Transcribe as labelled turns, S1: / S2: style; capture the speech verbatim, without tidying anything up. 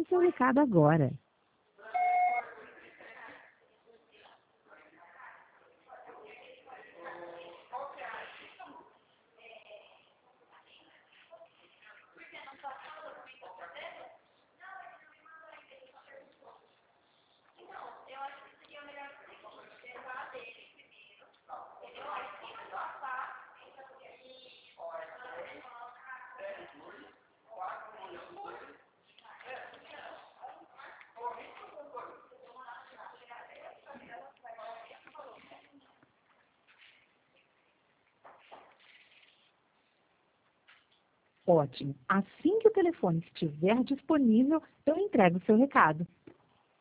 S1: seu recado agora. Ótimo. Assim que o telefone estiver disponível, eu entrego o seu recado.